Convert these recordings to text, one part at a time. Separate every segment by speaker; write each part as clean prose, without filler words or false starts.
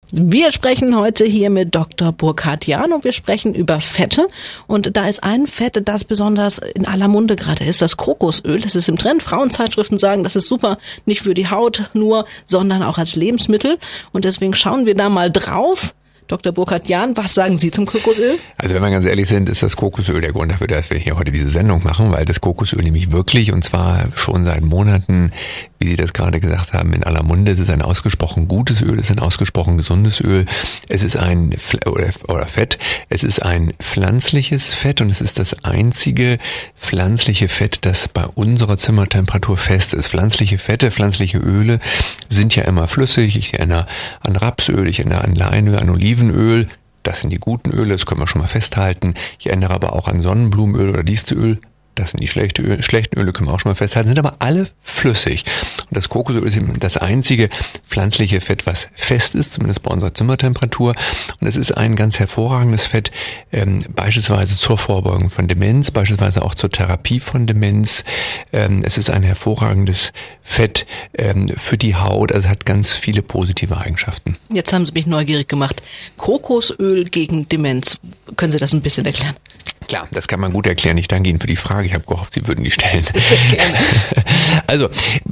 Speaker 1: Wir sprechen heute hier mit Dr. Burkhard Jahn und wir sprechen über Fette. Und da ist ein Fett, das besonders in aller Munde gerade ist, das Kokosöl. Das ist im Trend. Frauenzeitschriften sagen, das ist super, nicht für die Haut nur, sondern auch als Lebensmittel. Und deswegen schauen wir da mal drauf. Dr. Burkhard Jahn, was sagen Sie zum Kokosöl?
Speaker 2: Also wenn wir ganz ehrlich sind, ist das Kokosöl der Grund dafür, dass wir hier heute diese Sendung machen, weil das Kokosöl nämlich wirklich, und zwar schon seit Monaten, wie Sie das gerade gesagt haben, in aller Munde, es ist ein ausgesprochen gutes Öl, es ist ein ausgesprochen gesundes Öl, es ist ein Fett, es ist ein pflanzliches Fett und es ist das einzige pflanzliche Fett, das bei unserer Zimmertemperatur fest ist. Pflanzliche Fette, pflanzliche Öle sind ja immer flüssig. Ich erinnere an Rapsöl, ich erinnere an Leinöl, an Olivenöl. Das sind die guten Öle, das können wir schon mal festhalten. Ich erinnere aber auch an Sonnenblumenöl oder Distelöl. Das sind die schlechten Öle, können wir auch schon mal festhalten, sind aber alle flüssig. Und das Kokosöl ist eben das einzige pflanzliche Fett, was fest ist, zumindest bei unserer Zimmertemperatur. Und es ist ein ganz hervorragendes Fett, beispielsweise zur Vorbeugung von Demenz, beispielsweise auch zur Therapie von Demenz. Es ist ein hervorragendes Fett für die Haut, also hat ganz viele positive Eigenschaften.
Speaker 1: Jetzt haben Sie mich neugierig gemacht. Kokosöl gegen Demenz. Können Sie das ein bisschen erklären?
Speaker 2: Klar, das kann man gut erklären. Ich danke Ihnen für die Frage. Ich habe gehofft, Sie würden die stellen.
Speaker 1: Sehr gerne.
Speaker 2: Also,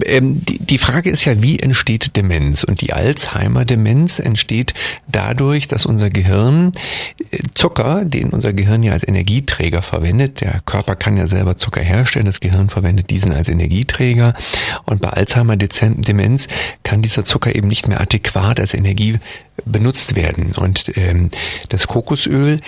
Speaker 2: die Frage ist ja, wie entsteht Demenz? Und die Alzheimer-Demenz entsteht dadurch, dass unser Gehirn Zucker, den unser Gehirn ja als Energieträger verwendet, der Körper kann ja selber Zucker herstellen, das Gehirn verwendet diesen als Energieträger. Und bei Alzheimer-Demenz kann dieser Zucker eben nicht mehr adäquat als Energie benutzt werden. Und das Kokosöl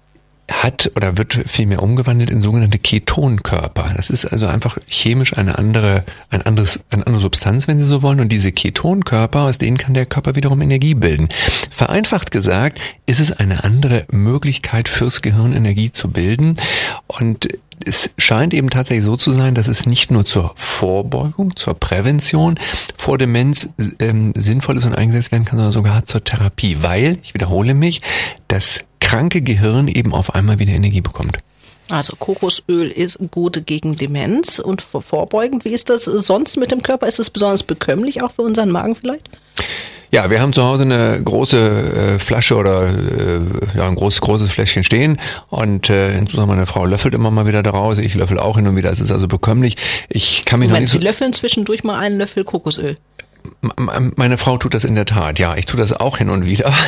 Speaker 2: hat oder wird vielmehr umgewandelt in sogenannte Ketonkörper. Das ist also einfach chemisch eine andere Substanz, wenn Sie so wollen. Und diese Ketonkörper, aus denen kann der Körper wiederum Energie bilden. Vereinfacht gesagt, ist es eine andere Möglichkeit fürs Gehirn, Energie zu bilden. Und es scheint eben tatsächlich so zu sein, dass es nicht nur zur Vorbeugung, zur Prävention vor Demenz sinnvoll ist und eingesetzt werden kann, sondern sogar zur Therapie, weil, ich wiederhole mich, das kranke Gehirn eben auf einmal wieder Energie bekommt.
Speaker 1: Also Kokosöl ist gut gegen Demenz und vorbeugend. Wie ist das sonst mit dem Körper? Ist es besonders bekömmlich auch für unseren Magen vielleicht?
Speaker 2: Ja, wir haben zu Hause eine große Flasche oder ein großes Fläschchen stehen und insbesondere meine Frau löffelt immer mal wieder daraus. Ich löffel auch hin und wieder. Es ist also bekömmlich. Ich kann mich noch nicht so.
Speaker 1: Sie löffeln zwischendurch mal einen Löffel Kokosöl?
Speaker 2: Meine Frau tut das in der Tat, ja. Ich tue das auch hin und wieder.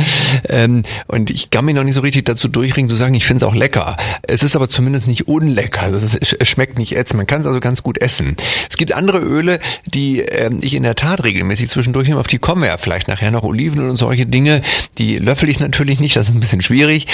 Speaker 2: Und ich kann mich noch nicht so richtig dazu durchringen, zu sagen, ich finde es auch lecker. Es ist aber zumindest nicht unlecker. Es schmeckt nicht ätzend. Man kann es also ganz gut essen. Es gibt andere Öle, die ich in der Tat regelmäßig zwischendurch nehme. Auf die kommen wir ja vielleicht nachher noch. Olivenöl und solche Dinge. Die löffel ich natürlich nicht. Das ist ein bisschen schwierig.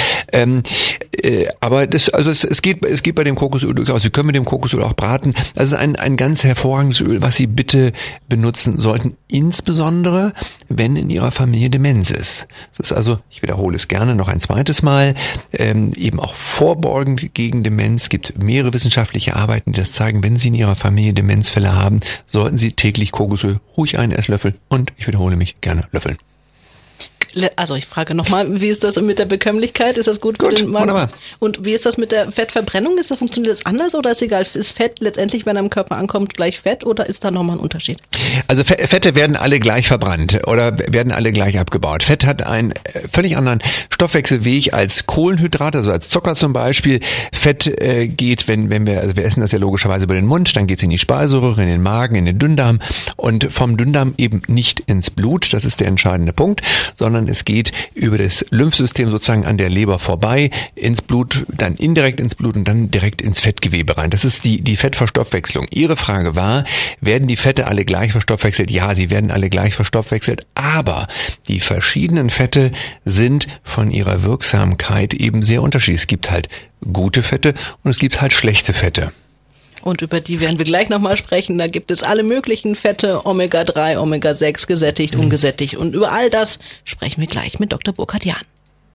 Speaker 2: Aber es geht bei dem Kokosöl durchaus. Sie können mit dem Kokosöl auch braten. Das ist ein ganz hervorragendes Öl, was Sie bitte benutzen sollten. Insbesondere, wenn in Ihrer Familie Demenz ist. Das ist also, ich wiederhole es gerne noch ein zweites Mal, eben auch vorbeugend gegen Demenz. Es gibt mehrere wissenschaftliche Arbeiten, die das zeigen. Wenn Sie in Ihrer Familie Demenzfälle haben, sollten Sie täglich Kokosöl ruhig einen Esslöffel und, ich wiederhole mich, gerne löffeln.
Speaker 1: Also ich frage nochmal, wie ist das mit der Bekömmlichkeit? Ist das gut für den Magen?
Speaker 2: Wunderbar.
Speaker 1: Und wie ist das mit der Fettverbrennung? Funktioniert das anders oder ist egal? Ist Fett letztendlich, wenn er im Körper ankommt, gleich Fett oder ist da nochmal ein Unterschied?
Speaker 2: Also Fette werden alle gleich verbrannt oder werden alle gleich abgebaut. Fett hat einen völlig anderen Stoffwechselweg als Kohlenhydrate, also als Zucker zum Beispiel. Fett geht, wenn wir essen das ja logischerweise über den Mund, dann geht es in die Speiseröhre, in den Magen, in den Dünndarm und vom Dünndarm eben nicht ins Blut, das ist der entscheidende Punkt, sondern es geht über das Lymphsystem sozusagen an der Leber vorbei, ins Blut, dann indirekt ins Blut und dann direkt ins Fettgewebe rein. Das ist die Fettverstoffwechslung. Ihre Frage war, werden die Fette alle gleich verstoffwechselt? Ja, sie werden alle gleich verstoffwechselt, aber die verschiedenen Fette sind von ihrer Wirksamkeit eben sehr unterschiedlich. Es gibt halt gute Fette und es gibt halt schlechte Fette.
Speaker 1: Und über die werden wir gleich nochmal sprechen. Da gibt es alle möglichen Fette, Omega-3, Omega-6, gesättigt, ungesättigt. Und über all das sprechen wir gleich mit Dr. Burkhard Jahn.